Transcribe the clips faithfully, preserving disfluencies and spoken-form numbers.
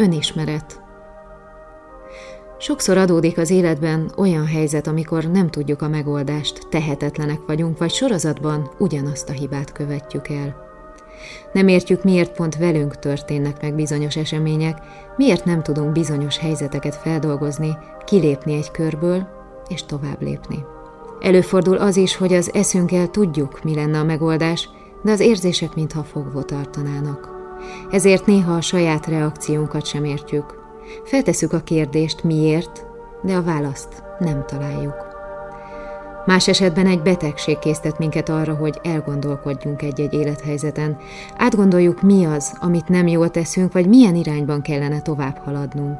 Önismeret. Sokszor adódik az életben olyan helyzet, amikor nem tudjuk a megoldást, tehetetlenek vagyunk, vagy sorozatban ugyanazt a hibát követjük el. Nem értjük, miért pont velünk történnek meg bizonyos események, miért nem tudunk bizonyos helyzeteket feldolgozni, kilépni egy körből és tovább lépni. Előfordul az is, hogy az eszünkkel tudjuk, mi lenne a megoldás, de az érzések mintha fogva tartanának. Ezért néha a saját reakciónkat sem értjük. Feltesszük a kérdést, miért, de a választ nem találjuk. Más esetben egy betegség késztet minket arra, hogy elgondolkodjunk egy-egy élethelyzeten, átgondoljuk, mi az, amit nem jól teszünk, vagy milyen irányban kellene tovább haladnunk.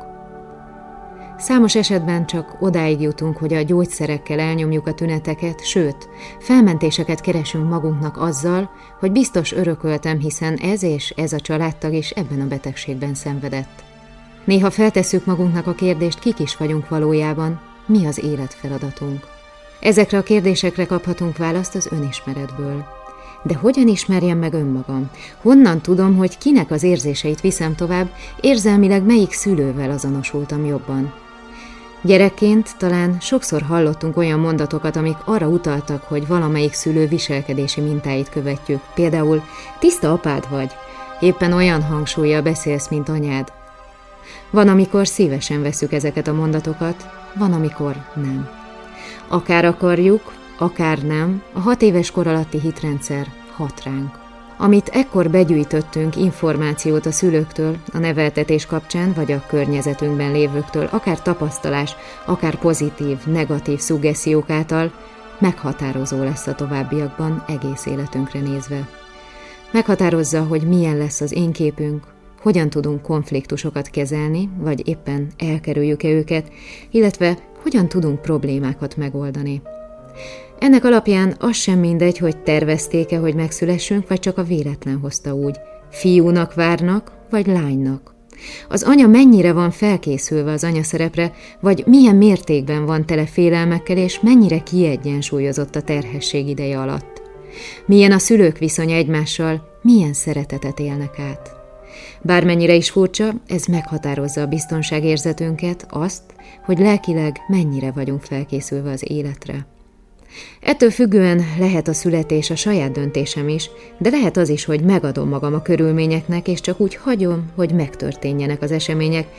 Számos esetben csak odáig jutunk, hogy a gyógyszerekkel elnyomjuk a tüneteket, sőt, felmentéseket keresünk magunknak azzal, hogy biztos örököltem, hiszen ez és ez a családtag is ebben a betegségben szenvedett. Néha feltesszük magunknak a kérdést, kik is vagyunk valójában, mi az életfeladatunk. Ezekre a kérdésekre kaphatunk választ az önismeretből. De hogyan ismerjem meg önmagam? Honnan tudom, hogy kinek az érzéseit viszem tovább, érzelmileg melyik szülővel azonosultam jobban? Gyerekként talán sokszor hallottunk olyan mondatokat, amik arra utaltak, hogy valamelyik szülő viselkedési mintáit követjük. Például, tiszta apád vagy, éppen olyan hangsúllyal beszélsz, mint anyád. Van, amikor szívesen vesszük ezeket a mondatokat, van, amikor nem. Akár akarjuk, akár nem, a hat éves kor alatti hitrendszer hat ránk. Amit ekkor begyűjtöttünk információt a szülőktől, a neveltetés kapcsán, vagy a környezetünkben lévőktől, akár tapasztalás, akár pozitív, negatív szuggessziók által, meghatározó lesz a továbbiakban egész életünkre nézve. Meghatározza, hogy milyen lesz az én képünk, hogyan tudunk konfliktusokat kezelni, vagy éppen elkerüljük-e őket, illetve hogyan tudunk problémákat megoldani. Ennek alapján az sem mindegy, hogy tervezték-e, hogy megszülessünk, vagy csak a véletlen hozta úgy. Fiúnak várnak, vagy lánynak. Az anya mennyire van felkészülve az anyaszerepre, vagy milyen mértékben van tele félelmekkel, és mennyire kiegyensúlyozott a terhesség ideje alatt. Milyen a szülők viszonya egymással, milyen szeretetet élnek át. Bármennyire is furcsa, ez meghatározza a biztonságérzetünket, azt, hogy lelkileg mennyire vagyunk felkészülve az életre. Ettől függően lehet a születés a saját döntésem is, de lehet az is, hogy megadom magam a körülményeknek, és csak úgy hagyom, hogy megtörténjenek az események,